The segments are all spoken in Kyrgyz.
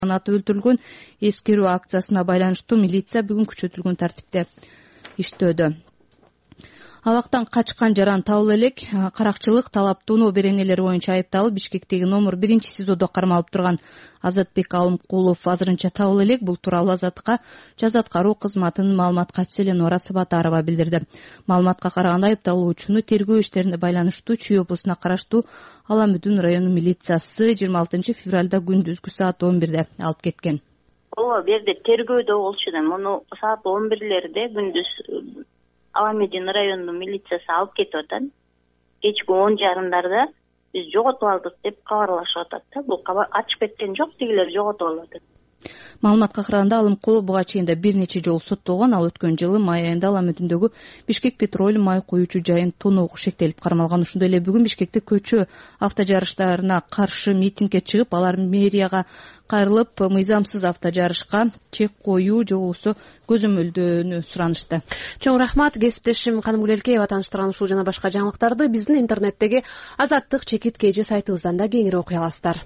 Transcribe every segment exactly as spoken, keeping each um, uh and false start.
атып өлтүрүлгөн эскерүү акциясына байланыштуу милиция бүгүн күчөтүлгөн тартипте иштөөдө. Абактан качкан жаран табыла элек. Каракчылык, талап, тоноо беренелери боюнча айыпталып Бишкектеги номер биринчи СИЗОдо кармалып турган Азатбек Алымкулов азырынча табыла элек. Бул тууралуу Азатка жаза аткаруу кызматынын маалымат катчысы Эленора Сабатарова билдирди. Маалыматка караганда айыпталуучуну тергөө иштерине байланыштуу Чүй облусуна караштуу Ала Мүдүн району милициясы жыйырма алтынчы февралда күндүзгү саат он бирде алып кеткен. Ооба, бул жерде тергөөдө болчу да, муну саат он бирлерде күндүз Ала Мүдүн районунун милициясы алып кетип атат. Кечки он жарымдарда биз жоготуп алдык деп кабарлашып атат да. Бул кабар ачып кеткен жок, тигилер жоготуп алып атат. Маалыматка караганда Алымкулов буга чейин да бир нече жолу соттолгон. Ал өткөн жылы май айында Ала Мүдүндөгү Бишкек Петролиум май куюучу жайын тоноого шектелип кармалган. Ошондой эле бүгүн Бишкекте көчө автожарыштарына каршы митингге чыгып, алар мэрияга кайрылып, мыйзамсыз автожарышка чек коюу же болбосо көзөмөлдөнү суранышты. Чоң рахмат кесиптешим Канымгүл Элкеева тааныштырган ушул жана башка жаңылыктарды биздин интернеттеги Азаттык чекит кж сайтыбыздан да кеңири окуй аласыздар.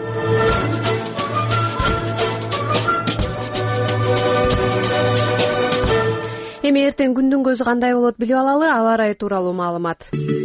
Эми эртең күндүн көзү кандай болот билип алалы. Аба ырайы тууралуу маалымат.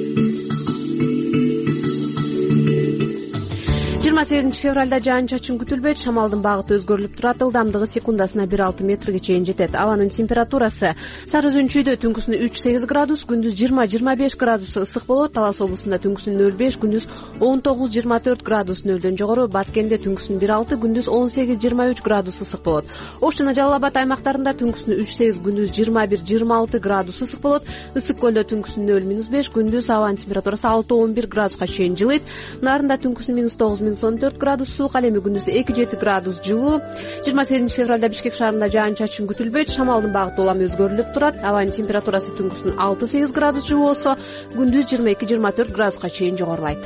жыйырма сегизинчи февралда жаан чачын күтүлбөйт. Шамалдын багыты өзгөрүлүп турат. Ылдамдыгы секундасына бир алты метрге чейин жетет. Абанын температурасы Сары Өзөнчүйдө түнкүсүнө үч сегиз градус, күндүз жыйырма жыйырма беш градус ысык болот. Талас облусунда түнкүсүн нөл беш, күндүз он тогуз жыйырма төрт градус нөлдөн жогору. Баткенде түнкүсүн бир алты, күндүз он сегиз жыйырма үч градус ысык болот. Ош жана Жалал Абад аймактарында түнкүсүнө үч сегиз, күндүз жыйырма бир жыйырма алты градус ысык болот. Ысык көлдө түнкүсүн нөл минус беш, күндүз абанын температурасы алты он бир градуска чейин жылыйт. Нарында түнкүсүн минус тогуз минус он төрт градус суык, ал эми күндүз эки жети градус жылуу. жыйырма сегизинчи февралда Бишкек шаарында жаан чачын күтүлбөйт. Шамалдын багыты улам өзгөрүлүп турат. Абанын температурасы түнкүсүн алты сегиз градус жылуу болсо, күндүз жыйырма эки жыйырма төрт градуска чейин жогорулайт.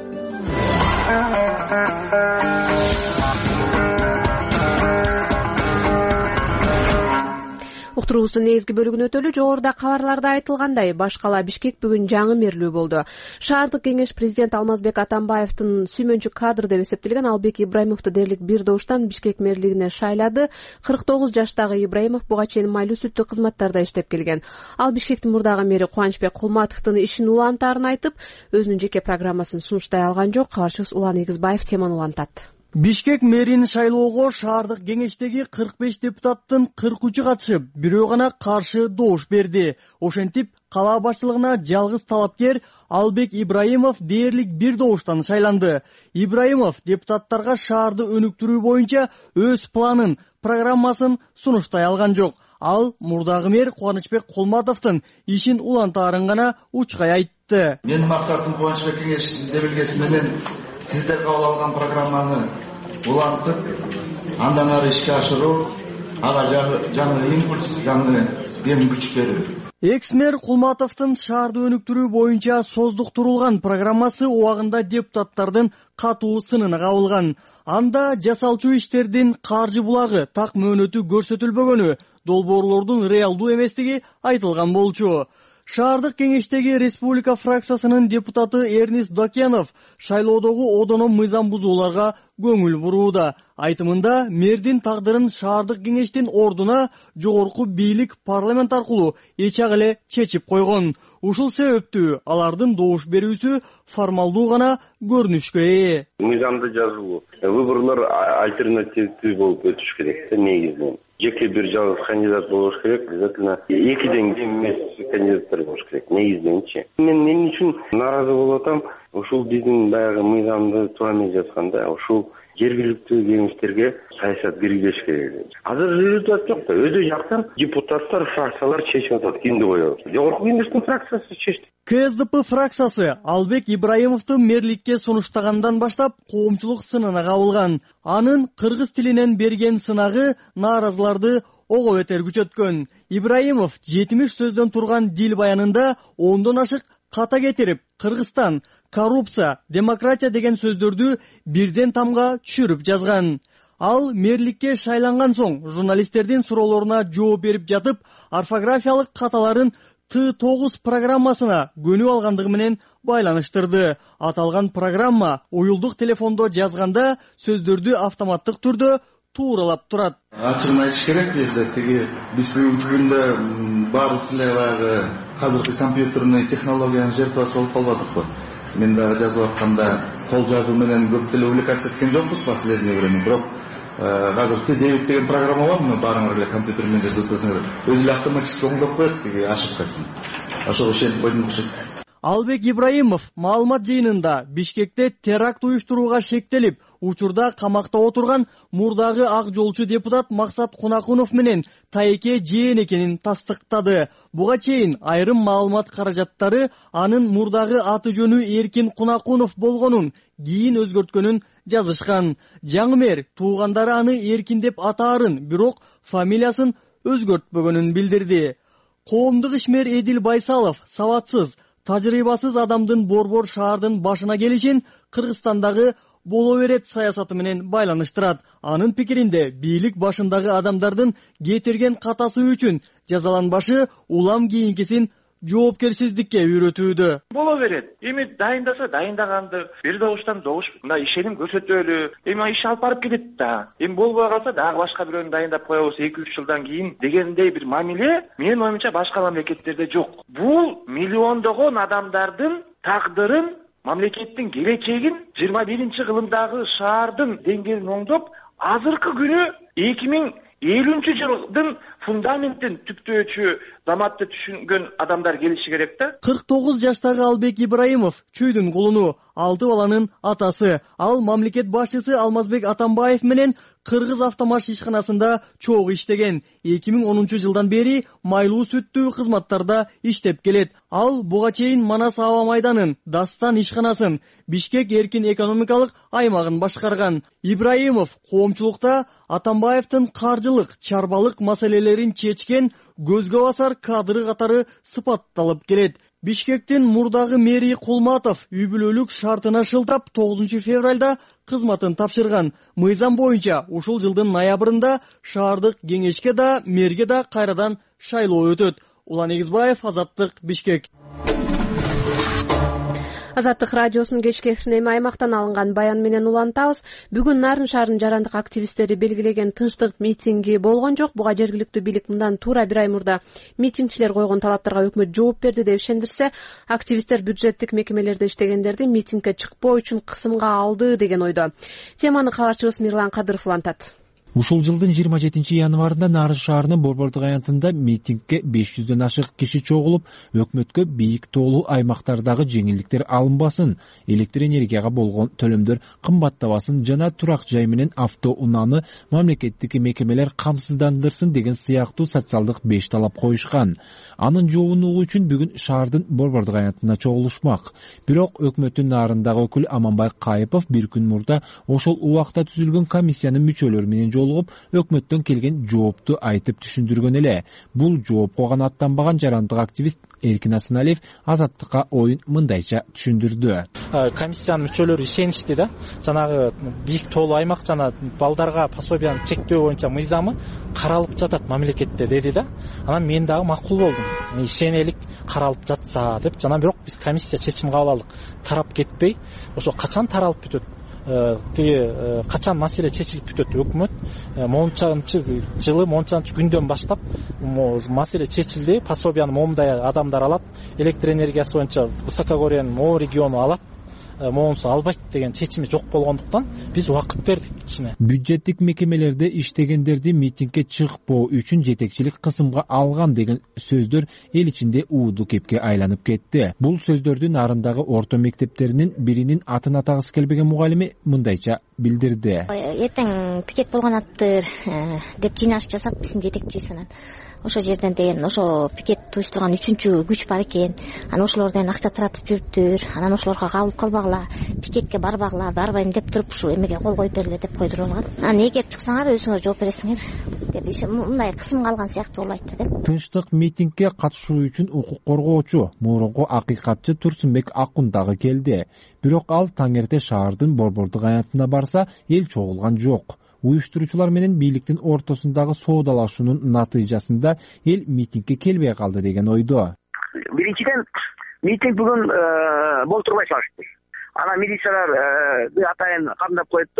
Уктуруубуздун негизги бөлүгүнө өтөлү. Жогоруда кабарларда айтылгандай, баш кала Бишкек бүгүн жаңы мэрлүү болду. Шаардык кеңеш президент Алмазбек Атамбаевдин сүймөнчү кадры деп эсептелген Албек Ибраимовду дээрлик бир добуштан Бишкек мэрлигине шайлады. кырк тогуз жаштагы Ибраимов буга чейин майлуу сүттүү кызматтарда иштеп келген. Ал Бишкектин мурдагы мэри Кубанычбек Кулматовдун ишин улантаарын айтып, өзүнүн жеке программасын сунуштай алган жок. Кабарчыбыз Улан Эгизбаев теманы улантат. Бишкек мэрин шайлоого шаардык кеңештеги кырк беш депутаттын кырк үчү катышып, бирөө гана каршы добуш берди. Ошентип, кала башчылыгына жалгыз талапкер Албек Ибраимов дээрлик бир добуштан шайланды. Ибраимов депутаттарга шаарды өнүктүрүү боюнча өз планын, программасын сунуштай алган жок. Ал мурдагы мэр Кубанычбек Кулматовдун ишин улантаарын гана учкай айтты. Менин максатым Кубанычбек кеңешчисин белгилеси менен сиздер кабыл алган программаны улантып, андан ары ишке ашыруу, ага жаңы импульс, жаңы дем күч берүү. Экс-мэр Кулматовдун шаарды өнүктүрүү боюнча создуктурулган программасы убагында депутаттардын катуу сынына кабылган. Анда жасалчу иштердин каржы булагы так мөөнөтү көрсөтүлбөгөнү, долбоорлордун реалдуу эместиги айтылган болчу. Шаардык кеңештеги республика фракциясынын депутаты Эрнис Докенов шайлоодогу одоно мыйзам бузууларга көңүл бурууда. Айтымында мэрдин тагдырын шаардык кеңештин ордуна жогорку бийлик парламент аркылуу эч ак эле чечип койгон. Ушул себептүү алардын добуш берүүсү формалдуу гана көрүнүшкө ээ. Мыйзамды жазуу, выборлор альтернативдүү болуп өтүш керек да негизинен. Жеке бир жалгыз кандидат болуш керек, обязательно экиден кем эмес кандидаттар болуш керек негизиненчи. Мен эмне үчүн нааразы болуп атам? Ушул биздин баягы мыйзамды туура эмес жазганда, ушул жергиликтүү кеңештерге саясат киргизиш керек. Азыр жүрүп жок да, өзү жактан депутаттар, фракциялар чечип атат, кимди коёбуз. Жогорку кеңештин фракциясы чечти. КСДП фракциясы Албек Ибраимовду мэрликке сунуштагандан баштап коомчулук сынына кабылган. Анын кыргыз тилинен берген сынагы нааразыларды ого бетер күчөткөн. Ибраимов жетимиш сөздөн турган дил баянында ондон ашык ката кетирип, Кыргызстан, коррупция, демократия деген сөздөрдү бирден тамга түшүрүп жазган. Ал мэрликке шайланган соң журналисттердин суроолоруна жооп берип жатып, орфографиялык каталарын Т тогуз программасына көнүп алгандыгы менен байланыштырды. Аталган программа уюлдук телефондо жазганда сөздөрдү автоматтык түрдө тууралап турат. Ачыгын айтыш керек эле, тиги биз бүгүнкү күндө баарыбыз эле баягы азыркы компьютерный технологиянын жертвасы болуп калбадыкпы. Мен дагы жазып атканда кол жазуу менен көп деле увлекаться эткен жокпуз последнее время, бирок азыр Т9 деген программа бар, мына баарыңар эле компьютер менен жазып атасыңар. Өзү эле автоматически оңдоп коет тиги ошибкасын. Ошого ишенип койдум окшойт. Албек Ибраимов маалымат жыйынында Бишкекте теракт уюштурууга шектелип, учурда камакта отурган мурдагы ак жолчу депутат Максат Кунакунов менен тайке жээн экенин тастыктады. Буга чейин айрым маалымат каражаттары анын мурдагы аты жөнү Эркин Кунакунов болгонун кийин өзгөрткөнүн жазышкан. Жаңы мэр туугандары аны Эркин деп атаарын, бирок фамилиясын өзгөртпөгөнүн билдирди. Коомдук ишмер Эдил Байсалов сабатсыз, тажрыйбасыз адамдын борбор шаардын башына келишин Кыргызстандагы боло берет саясаты менен байланыштырат. Анын пикиринде бийлик башындагы адамдардын кетирген катасы үчүн жазаланбашы улам кийинкисин жоопкерсиздикке үйрөтүүдө. Боло берет. Эми дайындаса дайындаганды бир добуштан добуш мындай ишеним көрсөтөлү. Эми иш алып барып кетет да. Эми болбой калса дагы башка бирөөнү дайындап коебуз эки үч жылдан кийин дегендей бир мамиле менин оюмча башка мамлекеттерде жок. Бул миллиондогон адамдардын тагдырын, мамлекеттин келечегин, жыйырма биринчи кылымдагы шаардын деңгээлин оңдоп, азыркы күнү эки миң элүүнчү жылдын фундаментин түптөөчү заматты түшүнгөн адамдар келиши керек да. кырк тогуз жаштагы Албек Ибраимов чүйдүн кулуну, алты баланын атасы. Ал мамлекет башчысы Алмазбек Атамбаев менен Кыргыз автомаш ишканасында чогуу иштеген. эки миң онунчу жылдан бери майлуу сүттүү кызматтарда иштеп келет. Ал буга чейин Манас аба майданын, Дастан ишканасын, Бишкек эркин экономикалык аймагын башкарган. Ибраимов коомчулукта Атамбаевдин каржылык, чарбалык маселелерин чечкен көзгө басар кадры катары сыпатталып келет. Бишкектин мурдагы мэри Кулматов үй бүлөлүк шартына шылтап тогузунчу февралда кызматын тапшырган. Мыйзам боюнча ушул жылдын ноябрында шаардык кеңешке да, мэрге да кайрадан шайлоо өтөт. Улан Эгизбаев, Азаттык, Бишкек. Азаттык радиосунун кечки эфирине эми аймактан алынган баян менен улантабыз. Бүгүн Нарын шаарынын жарандык активисттери белгилеген тынчтык митинги болгон жок. Буга жергиликтүү бийлик мындан туура бир ай мурда митингчилер койгон талаптарга өкмөт жооп берди деп ишендирсе, активисттер бюджеттик мекемелерде иштегендерди митингге чыкпоо үчүн кысымга алды деген ойдо. Теманы кабарчыбыз Мирлан Кадыров улантат. Ушул жылдын жыйырма жетинчи январында Нарын шаарынын борбордук аянтында митингге беш жүздөн ашык киши чогулуп, өкмөткө бийик тоолуу аймактардагы жеңилдиктер алынбасын, электр энергияга болгон төлөмдөр кымбаттабасын жана турак жай менен автоунааны мамлекеттик мекемелер камсыздандырсын деген сыяктуу социалдык беш талап коюшкан. Анын жообундугу үчүн бүгүн шаардын борбордук аянтында чогулушмак. Бирок өкмөттүн Нарындагы өкүлү Аманбай Кайыпов бир күн мурда ошол убакта түзүлгөн комиссиянын мүчөлөрү менен жолугуп, өкмөттөн келген жоопту айтып түшүндүргөн эле. Бул жоопко гана аттанбаган жарандык активист Эркин Асаналиев Азаттыкка оюн мындайча түшүндүрдү. Комиссиянын мүчөлөрү ишеништи да, жанагы бийик тоолуу аймак жана балдарга пособияны чектөө боюнча мыйзамы каралып жатат мамлекетте деди да. Анан мен дагы макул болдум. Ишенелик каралып жатса деп, жана бирок биз комиссия чечим кабыл алдык. Тарап кетпей, ошо качан таралып бүтөт? Тиги качан маселе чечилип бүтөт? Өкмөт мончанчы жылы мончанчы күндөн баштап маселе чечилди, пособияны момундай адамдар алат, электр энергиясы боюнча высокогорьенин могу региону алат, моунусу албайт деген чечими жок болгондуктан биз убакыт бердик ичине. Бюджеттик мекемелерде иштегендерди митингге чыкпоо үчүн жетекчилик кысымга алган деген сөздөр эл ичинде ууду кепке айланып кетти. Бул сөздөрдү Нарындагы орто мектептеринин биринин атын атагысы келбеген мугалими мындайча билдирди. Эртең пикет болгонаттыр деп жыйналыш жасап биздин жетекчибиз ошо жерден деген ошо пикет уюштурган үчүнчү күч бар экен. Анан ошолордон акча таратып жүрүптүр. Анан ошолорго кабыл кылбагыла, пикетке барбагыла, барбайм деп туруп ушу эмеге кол коюп бергиле деп койдуруп алган. Анан эгер чыксаңар өзүңөр жооп бересиңер деп мындай кысым калган сыяктуу болуп айтты деп. Тынчтык митингге катышуу үчүн укук коргоочу, мурунку акыйкатчы Турсунбек Акун дагы келди. Бирок ал таң эрте шаардын борбордук аянтына барса, эл чогулган жок. Уюштуруучулар менен бийликтин ортосундагы соодалашуунун натыйжасында эл митингге келбей калды деген ойдо. Биринчиден митинг бүгүн болтурбай салышты. Анан милициялар атайын камдап коюптур.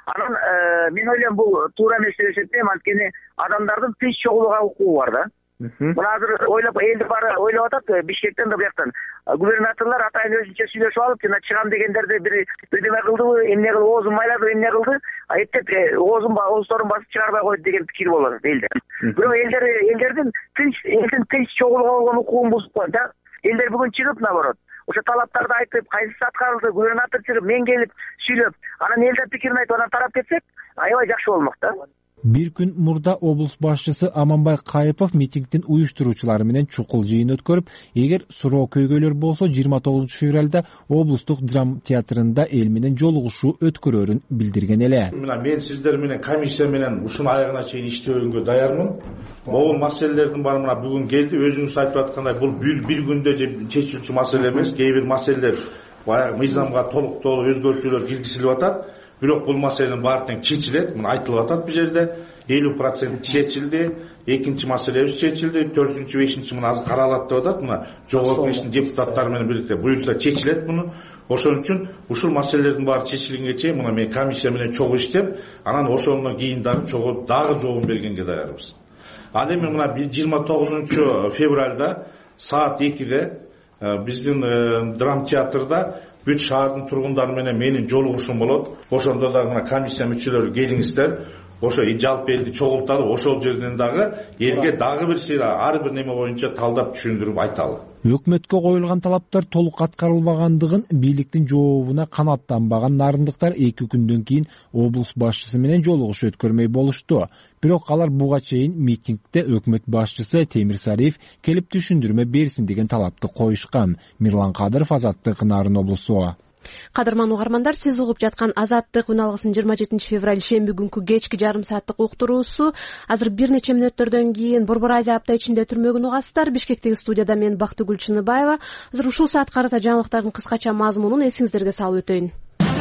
Анан мен ойлойм бул туура эмес деп эсептейм, анткени адамдардын тынч чогулууга укугу бар да. Мына азыр ойлоп элди баары ойлоп атат, Бишкектен да бияктан губернаторлор атайын өзүнчө сүйлөшүп алып, жана чыгам дегендерди бир бирдеме кылдыбы, эмне кылып оозун майладыбы, эмне кылды, эптеп оозун оозторун басып чыгарбай койду деген пикир болот элде. Бирок элдер элдердин тынч элдин тынч чогулууга болгон укугун бузуп коет да. Элдер бүгүн чыгып, наоборот, ошо талаптарды айтып, кайсысы аткарылды, губернатор чыгып, мен келип сүйлөп, анан элдер пикирин айтып анан тарап кетсек, аябай жакшы болмок да. Бир күн мурда облус башчысы Аманбай Кайыпов митингдин уюштуруучулары менен чукул жыйын өткөрүп, эгер суроо көйгөйлөр болсо жыйырма тогузунчу февралда облустук драма театрында эл менен жолугушуу өткөрөрүн билдирген эле. Мына мен сиздер менен комиссия менен ушунун аягына чейин иштөөгө даярмын. Могул маселелердин баары мына бүгүн келди. Өзүңүз айтып аткандай, бул бир күндө чечилчү маселе эмес. Кээ бир маселелер баягы мыйзамга толуктуу өзгөртүүлөр киргизилип атат. Бирок бул маселенин баары тең чечилет. Мына айтылып атат бул жерде. элүү процент чечилди, экинчи маселебиз чечилди, төртүнчү, бешинчи мына азыр каралат деп атат. Мына жогорку кеңештин депутаттары менен бирикте буюрса чечилет муну. Ошон үчүн ушул маселелердин баары чечилгенге чейин мына мен комиссия менен чогуу иштеп, анан ошондон кийин дагы чогуу дагы жообун бергенге даярбыз. Ал эми мына жыйырма тогузунчу февралда саат экиде биздин драма театрда бүт шаардын тургундары менен менин жолугушум болот. Ошондо дагы мына комиссия мүчөлөрү келиңиздер. Ошо жалпы элди чогулталы, ошол жерден дагы элге дагы бир сыйра ар бир неме боюнча талдап түшүндүрүп айталы. Өкмөткө коюлган талаптар толук аткарылбагандыгын бийликтин жообуна канааттанбаган нарындыктар эки күндөн кийин облус башчысы менен жолугушуу өткөрмөй болушту. Бирок алар буга чейин митингде өкмөт башчысы Темир Сариев келип түшүндүрмө берсин деген талапты коюшкан. Мирлан Кадыров, Азаттык, Нарын облусу. Кадырман угармандар, сиз угуп жаткан Азаттык үн алгысынын жыйырма жетинчи февраль шемби күнкү кечки жарым сааттык уктуруусу. Азыр бир нече мүнөттөрдөн кийин Борбор Азия апта ичинде түрмөгүн угасыздар. Бишкектеги студияда мен Бактыгүл Чыныбаева. Азыр ушул саат карата жаңылыктардын кыскача мазмунун эсиңиздерге салып өтөйүн.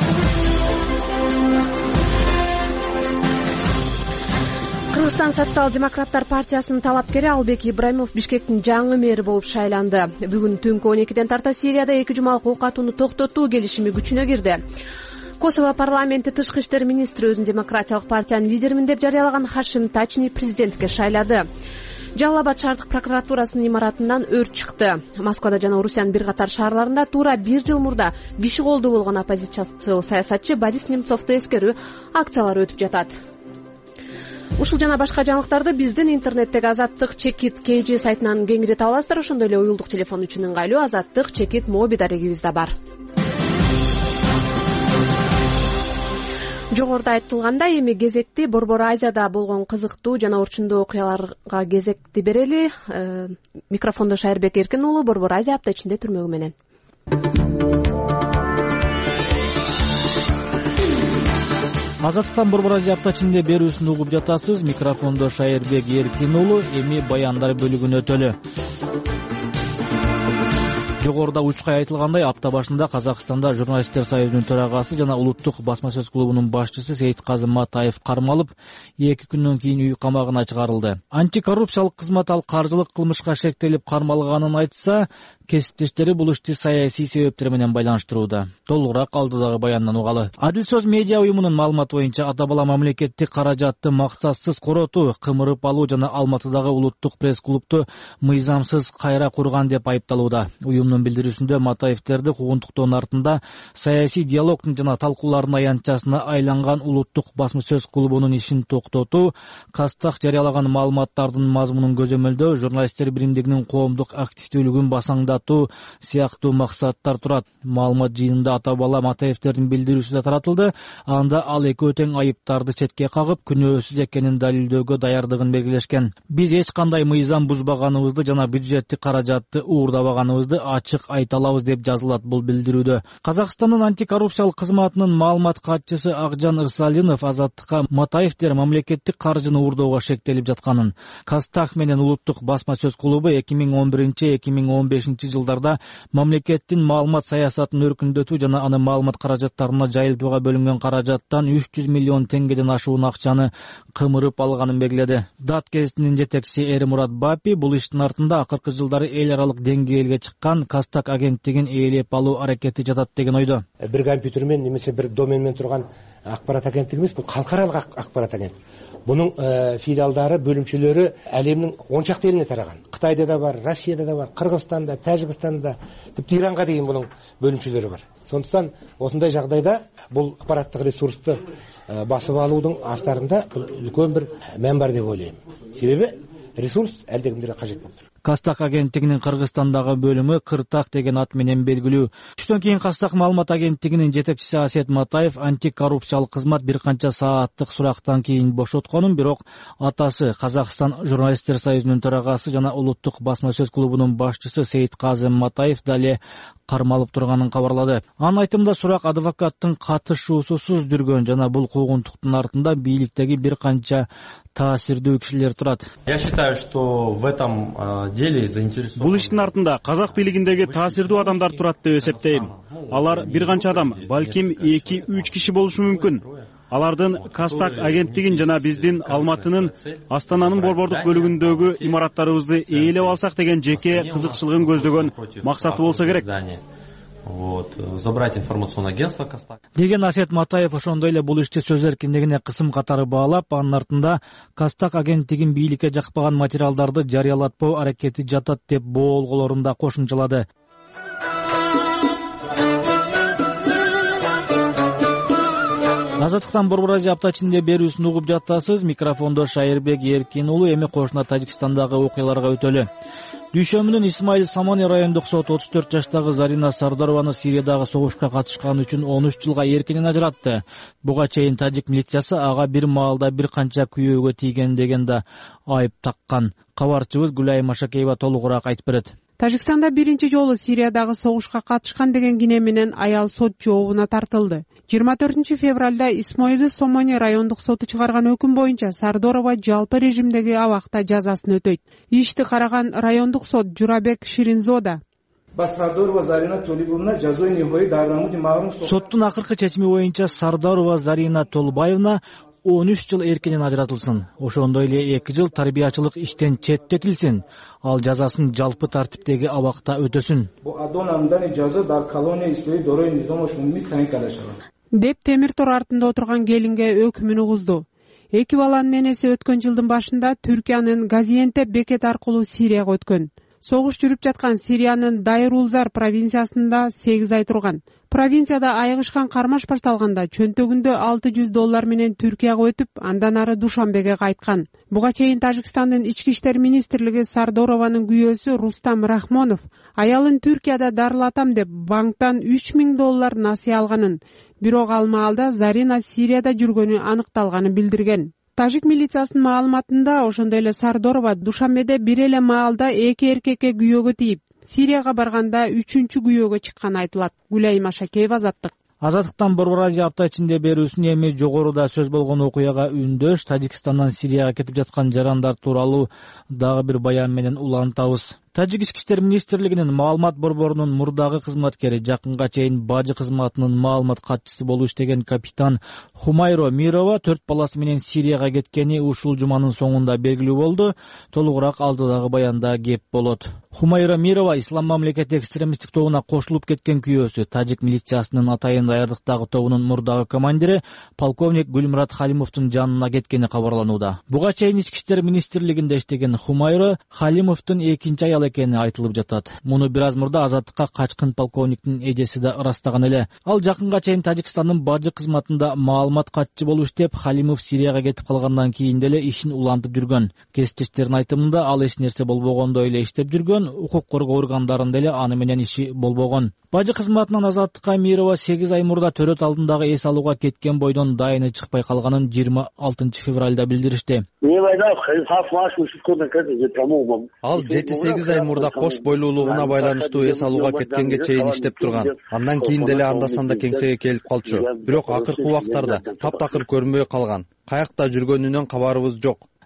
Кыргызстан социал-демократтар партиясынын талапкери Албек Ибраимов Бишкектин жаңы мэри болуп шайланды. Бүгүн түнкү он экиден тарта Сирияда эки жумалык ок атууну токтотуу келишими күчүнө кирди. Косово парламенти тышкы иштер министри өзүн демократиялык партиянын лидеримин деп жарыялаган Хашим Тачни президентке шайлады. Жалал Абад шаардык прокуратурасынын имаратынан өрт чыкты. Москвада жана Орусиянын бир катар шаарларында туура бир жыл мурда киши колдуу болгон оппозициячыл саясатчы Борис Немцовду эскерүү акциялары өтүп жатат. Ушул жана башка жаңылыктарды биздин интернеттеги Азаттык Чекит кей же сайтынан кеңири таба аласыздар. Ошондой эле уюлдук телефон үчүн ыңгайлуу Азаттык Чекит моби дарегибиз да бар. Жогоруда айтылгандай, эми кезекти Борбор Азияда болгон кызыктуу жана орчундуу окуяларга кезекти берели. Микрофондо Шайырбек Эркин уулу, Борбор Азия апта ичинде түрмөгү менен. Азаттыктан Борбор Азия апта ичинде берүүсүн угуп жатасыз. Микрофондо Шайырбек Эркин уулу. Эми баяндар бөлүгүнө өтөлү. Жогоруда учкай айтылгандай, апта башында Казакстанда журналисттер союзунун төрагасы жана улуттук басма сөз клубунун башчысы Сейитказы Матаев кармалып, эки күндөн кийин үй камагына чыгарылды. Антикоррупциялык кызмат ал каржылык кылмышка шектелип кармалганын айтса, кесиптештери бул ишти саясий себептер менен байланыштырууда. Толугураак алдыдагы баяндан угалы. Адил сөз медиа уюмунун маалыматы боюнча ата бала мамлекеттик каражатты максатсыз коротуу, кымырып алуу жана Алматыдагы улуттук пресс-клубду мыйзамсыз кайра курган деп айыпталууда. Уюмдун билдирүүсүндө Матаевтерди куугунтуктоонун артында саясий диалогдун жана талкуулардын аянтчасына айланган улуттук басма сөз клубунун ишин токтотуу, Кастак жарыялаган маалыматтардын мазмунун көзөмөлдөө, журналисттер биримдигинин коомдук активдүүлүгүн басаңдатуу сыяктуу максаттар турат. Маалымат жыйынында ата бала Матаевтердин билдирүүсү да таратылды. Анда ал экөө тең айыптарды четке кагып, күнөөсүз экенин далилдөөгө даярдыгын белгилешкен. Биз эч кандай мыйзам бузбаганыбызды жана бюджеттик каражатты уурдабаганыбызды ачык айта алабыз деп жазылат бул билдирүүдө. Казакстандын антикоррупциялык кызматынын маалымат катчысы Акжан Ырсалинов Азаттыкка Матаевтер мамлекеттик каржыны уурдоого шектелип жатканын, Кастак менен улуттук басма сөз клубу эки миң он биринчи эки миң он бешинчи кийинки жылдарда мамлекеттин маалымат саясатын өркүндөтүү жана анын маалымат каражаттарына жайылтууга бөлүнгөн каражаттан үч жүз миллион теңгеден ашуун акчаны кымырып алганын белгиледи. Дат гезитинин жетекчиси Эрмурат Бапи бул иштин артында акыркы жылдары эл аралык деңгээлге чыккан Кастак агенттигин ээлеп алуу аракети жатат деген ойдо. Бир компьютермен немесе бир доменмен турган акпарат агенттиги эмес, бул калкаралык акпарат агенттиги. Бунун филиалдары, бөлүмчөлөрү әлемнин он чакты элине тараган. Кытайда да бар, Россияда да бар, Кыргызстанда, Тажикстанда, типти Иранга дейин бунун бөлүмчөлөрү бар. Сондуктан осундай жагдайда бул аппараттык ресурсту басып алуудун астарында үлкөн бир мән бар деп ойлойм. Себеби ресурс әлдекимдерге кажет болуп тур. Кастак агенттигинин Кыргызстандагы бөлүмү Кыртак деген ат менен белгилүү. Түштөн кийин Кастак маалымат агенттигинин жетекчиси Асет Матаев антикоррупциялык кызмат бир канча сааттык сурактан кийин бошотконун, бирок атасы Казакстан журналисттер союзунун төрагасы жана улуттук басма сөз клубунун башчысы Сейитказым Матаев дале кармалып турганын кабарлады. Анын айтымында сурак адвокаттын катышуусусуз жүргөн жана бул куугунтуктун артында бийликтеги бир канча таасирдүү кишилер турат. Я считаю, что в этом деле заинтересованы. Бул иштин артында казак бийлигиндеги таасирдүү адамдар турат деп эсептейм. Алар бир канча адам, балким эки үч киши болушу мүмкүн. Алардын Кастак агенттигин жана биздин Алматынын Астананын борбордук бөлүгүндөгү имараттарыбызды ээлеп алсак деген жеке кызыкчылыгын көздөгөн максаты болсо керек. Вот, забрать информационное агентство Кастак. Деген Асет Матаев ошондой эле бул ишти сөз эркиндигине кысым катары баалап, анын артында Кастак агенттигин бийликке жакпаган материалдарды жарыялатпоо аракети жатат деп боолголорун да кошумчалады. Азаттыктан Борбор Азия апта ичинде берүүсүн угуп жатасыз. Микрофондо Шайырбек Эркин уулу. Эми кошуна Тажикстандагы окуяларга өтөлү. Дүйшөмүнүн Исмаил Самани райондук соту отуз төрт жаштагы Зарина Сардарованы Сириядагы согушка катышканы үчүн он үч жылга эркинен ажыратты. Буга чейин тажик милициясы ага бир маалда бир канча күйөөгө тийген деген да айып таккан. Кабарчыбыз Гүлай Машакеева толугураак айтып берет. Тажикстанда биринчи жолу Сириядагы согушка катышкан деген кине менен аял сот жообуна тартылды. жыйырма төртүнчү февралда Исмоил Сомони райондук соту чыгарган өкүм боюнча Сардорова жалпы режимдеги абакта жазасын өтөйт. Ишти караган райондук сот Журабек Ширинзода соттун акыркы чечими боюнча Сардарова Зарина Толбаевна он үч жыл эркинен ажыратылсын. Ошондой эле эки жыл тарбиячылык иштен четтетилсин. Ал жазасын жалпы тартиптеги абакта өтөсүн. Деп темир тор артында отурган келинге өкүмүн угузду. Эки баланын энеси өткөн жылдын башында Түркиянын Газиентеп бекети аркылуу Сирияга өткөн. Согуш жүрүп жаткан Сириянын Дайр-Улзар провинциясында сегиз ай турган. Провинцияда айыгышкан кармаш башталганда чөнтөгүндө алты жүз доллар менен Түркияга өтүп, андан ары Душанбеге кайткан. Буга чейин Тажикстандын ички иштер министрлиги Сардорованын күйөөсү Рустам Рахмонов аялын Түркияда дарылатам деп банктан үч миң доллар насыя алганын, бирок ал маалда Зарина Сирияда жүргөнү аныкталганын билдирген. Тажик милициясынын маалыматында ошондой эле Сардорова Душанбеде бир эле маалда эки эркекке күйөөгө тийип, Сирияга барганда үчүнчү күйөөгө чыкканы айтылат. Гүлай Машакеева, Азаттык. Азаттыктан Борбор Азия апта ичинде берүүсүн эми жогоруда сөз болгон окуяга үндөш Тажикстандан Сирияга кетип жаткан жарандар тууралуу дагы бир баян менен улантабыз. Тажик ички иштер министрлигинин маалымат борборунун мурдагы кызматкери, жакынга чейин бажы кызматынын маалымат катчысы болуп иштеген капитан Хумайро Мирова төрт баласы менен Сирияга кеткени ушул жуманын соңунда белгилүү болду. Толугураак алдыдагы баянда кеп болот. Хумайро Мирова Ислам мамлекети экстремисттик тобуна кошулуп кеткен күйөөсү, тажик милициясынын атайын даярдыктагы тобунун мурдагы командири полковник Гүлмурат Халимовдун жанына кеткени кабарланууда. Буга чейин ички иштер министрлигинде иштеген Хумайро Халимовдун экинчи аял экени айтылып жатат. Муну бир аз мурда Азаттыкка качкын полковниктин эжеси да ырастаган эле. Ал жакынга чейин Тажикстандын бажы кызматында маалымат катчы болуп иштеп, Халимов Сирияга кетип калгандан кийин деле ишин улантып жүргөн. Кесиптештердин айтымында ал эч нерсе болбогондой эле иштеп жүргөн, укук коргоо органдарында эле аны менен иши болбогон. Бажы кызматынан Азаттыкка Мирова сегиз ай мурда төрөт алдындагы эс алууга кеткен бойдон дайыны чыкпай калганын жыйырма алтынчы февралда билдиришти. Ал жети сегиз ай мурда кош бойлуулугуна байланыштуу эс алууга кеткенге чейин иштеп турган. Андан кийин деле анда-санда кеңсеге келип калчу. Бирок акыркы убактарда таптакыр көрүнбөй калган. Каякта жүргөнүнөн кабарыбыз жок.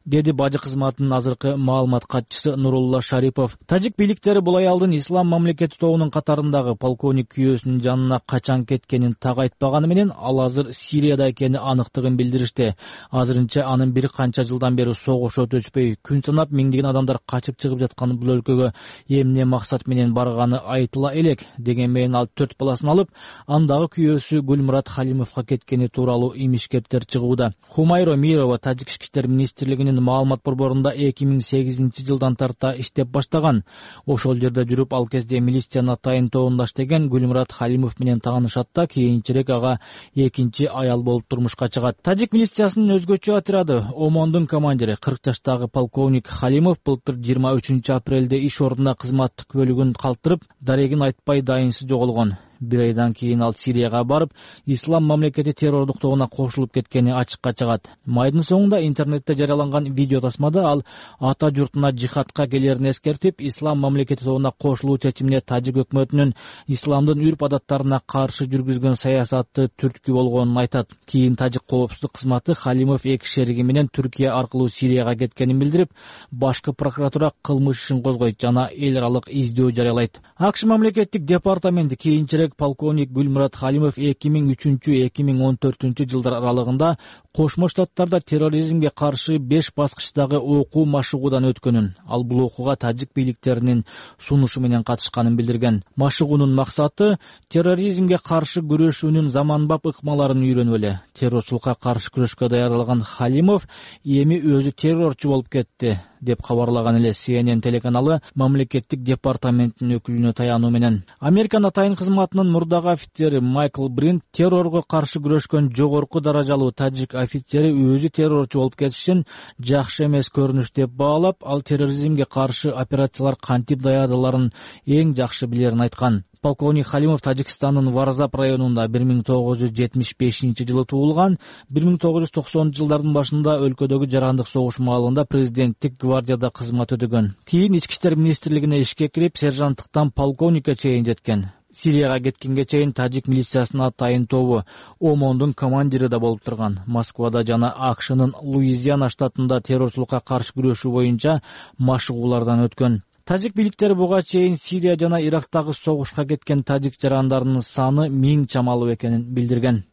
деди бажы кызматынын азыркы маалымат катчысы Нурулла Шарипов. Тажик бийликтери бул аялдын ислам мамлекети тобунун катарындагы полковник күйөөсүнүн жанына качан кеткенин так айтпаганы менен ал азыр Сирияда экени аныктыгын билдиришти. Азырынча анын бир канча жылдан бери согуш өтүшпөй күн санап миңдеген адамдар качып чыгып жаткан бул өлкөгө эмне максат менен барганы айтыла элек. Деген менен ал төрт баласын алып, андагы күйөөсү Гүлмурат Халимовго кеткени тууралуу имишкептер чыгууда. Хумайро Мирова Тажик ички иштер министрлигинин маалымат борборунда эки миң сегизинчи жылдан тарта иштеп баштаган. Ошол жерде жүрүп ал кезде милициянын атайын тобунда иштеген Гүлмурат Халимов менен таанышат да кийинчерээк ага экинчи аял болуп турмушка чыгат. Тажик милициясынын өзгөчө отряды Омондун командири кырк жаштагы полковник Халимов былтыр жыйырма үчүнчү апрелде иш ордуна кызматтык көлүгүн калтырып, дарегин айтпай дайынсыз жоголгон. Бир айдан кийин ал Сирияга барып, ислам мамлекети террордук тобуна кошулуп кеткени ачыкка чыгат. Майдын соңунда интернетте жарыяланган видео тасмада ал ата журтуна жихадка келерин эскертип, ислам мамлекети тобуна кошулуу чечимине Тажик өкмөтүнүн исламдын үрп адаттарына каршы жүргүзгөн саясаты түрткү болгонун айтат. Кийин Тажик коопсуздук кызматы Халимов эки шериги менен Түркия аркылуу Сирияга кеткенин билдирип, башкы прокуратура кылмыш ишин козгойт жана эл аралык издөө жарыялайт. АКШ мамлекеттик департаменти кийинчерээк полковник Гүлмурат Халимов эки миң үчүнчү — эки миң он төртүнчү жылдар аралыгында Кошмо Штаттарда терроризмге каршы беш баскычтагы окуу машыгуудан өткөнүн, ал бул окууга тажик бийликтеринин сунушу менен катышканын билдирген. Машыгуунун максаты терроризмге каршы күрөшүүнүн заманбап ыкмаларын үйрөнүп эле. Террорчулукка каршы күрөшкө даярдалган Халимов эми өзү террорчу болуп кетти деп кабарлаган эле Си Эн Эн телеканалы мамлекеттик департаменттин өкүлүнө таянуу менен. Американ атайын кызматынын мурдагы офицери Майкл Бринт террорго каршы күрөшкөн жогорку даражалуу тажик офицери өзү террорчу болуп кетишин жакшы эмес көрүнүш деп баалап, ал терроризмге каршы операциялар кантип даярдаларын эң жакшы билерин айткан. Полковник Халимов Тажикстандын Варзап районунда бир миң тогуз жүз жетимиш бешинчи жылы туулган. бир миң тогуз жүз токсонунчу жылдардын башында өлкөдөгү жарандык согуш маалында президенттик гвардияда кызмат өтөгөн. Кийин ички иштер министрлигине ишке кирип, сержанттыктан полковникке чейин жеткен. Сирияга кеткенге чейин тажик милициясынын атайын тобу Омондун командири да болуп турган. Москвада жана АКШнын Луизиана штатында террорчулукка каршы күрөшүү боюнча машыгуулардан өткөн. Тажик бийликтери буга чейин Сирия жана Ирактагы согушка кеткен тажик жарандарынын саны миң чамалуу экенин билдирген.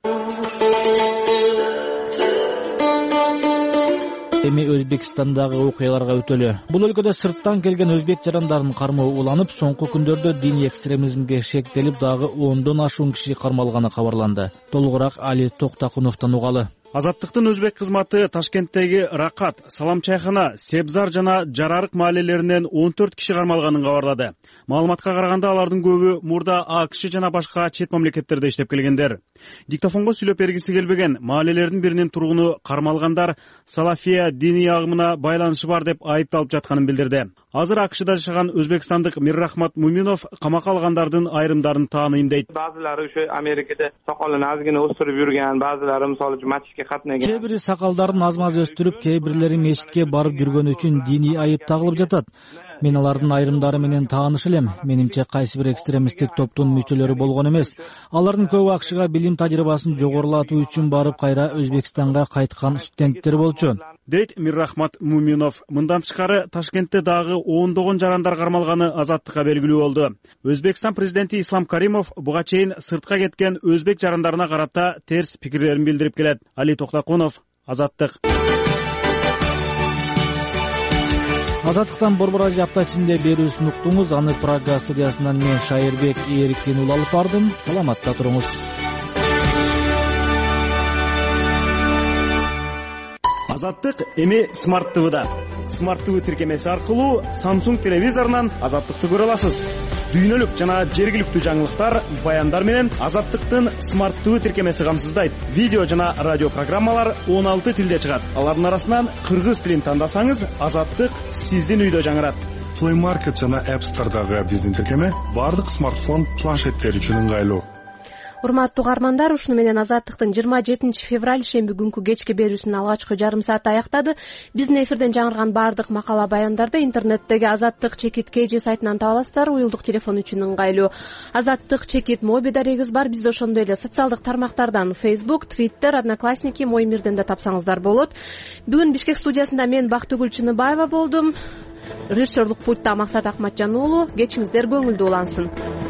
Эми Өзбекстандагы окуяларга өтөлү. Бул өлкөдө сырттан келген өзбек жарандарынын кармоо уланып, соңку күндөрдө диний экстремизмге шектелип, дагы ондон ашуун киши кармалганы кабарланды. Толугураак Али Токтакуновдон угалы. Азаттыктын өзбек кызматы Ташкенттеги Ракат, Салам чайхана, Себзар жана Жарарык маалелеринен он төрт киши кармалганын кабарлады. Маалыматка караганда алардын көбү мурда АКШ жана башка чет мамлекеттерде иштеп келгендер. Диктофонго сүйлөп бергиси келбеген маалелердин биринин тургуну кармалгандар Салафия диний агымына байланышы бар деп айыпталып жатканын билдирди. Азыр АКШда жашаган өзбекстандык Миррахмат Муминов камакка алгандардын айрымдарын тааныйм дейт. Баазылары ошо Америкада сакалын азгина өстүрүп жүргөн, баазылары мисалы мачитке катнаган. Кээ бири сакалдарын аз-маз өстүрүп, кээ бирлери мечитке барып жүргөн үчүн диний айып тагылып жатат. Мен алардын айрымдары менен тааныш элем. Менимче кайсы бир экстремисттик топтун мүчөлөрү болгон эмес. Алардын көбү АКШга билим тажрыйбасын жогорулатуу үчүн барып кайра Өзбекстанга кайткан студенттер болчу, дейт Миррахмат Муминов. Мындан тышкары Ташкентте дагы ондогон жарандар кармалганы азаттыкка белгилүү болду. Өзбекстан президенти Ислам Каримов буга чейин сыртка кеткен өзбек жарандарына карата терс пикирлерин билдирип келет. Али Токтакунов, Азаттык. Азаттыктан Борбор Радио апта ичинде берүүсүн уктуңуз. Аны Прага студиясынан мен Шайырбек Эрикин улы алып бардым. Саламатта туруңуз. Азаттык эми Смарт ТВда. Смарт ТВ тиркемеси аркылуу Samsung телевизорунан Азаттыкты көрө аласыз. Дүйнөлүк жана жергиликтүү жаңылыктар, баяндар менен Азаттыктын Смарт ТВ тиркемеси камсыздайт. Видео жана радио программалар он алты тилде чыгат. Алардын арасынан кыргыз тилин тандасаңыз, Азаттык сиздин үйдө жаңырат. Play Market жана App Store'дагы биздин тиркеме бардык смартфон, планшеттер үчүн ыңгайлуу. урматтуу угармандар, ушуну менен Азаттыктын жыйырма жетинчи февраль шемби күнкү кечки берүүсүнүн алгачкы жарым сааты аяктады. Биздин эфирден жаңырган баардык макала баяндарды интернеттеги Азаттык чекит кж сайтынан таба аласыздар. Уюлдук телефон үчүн ыңгайлуу. Азаттык чекит моби дарегибиз бар. Бизди ошондой эле социалдык тармактардан Facebook, Twitter, Одноклассники, Мой мирден да тапсаңыздар болот. Бүгүн Бишкек студиясында мен Бактыгүл Чыныбаева болдум. Режиссерлук пультта Максат Акматжан уулу. Кечиңиздер көңүлдүү улансын.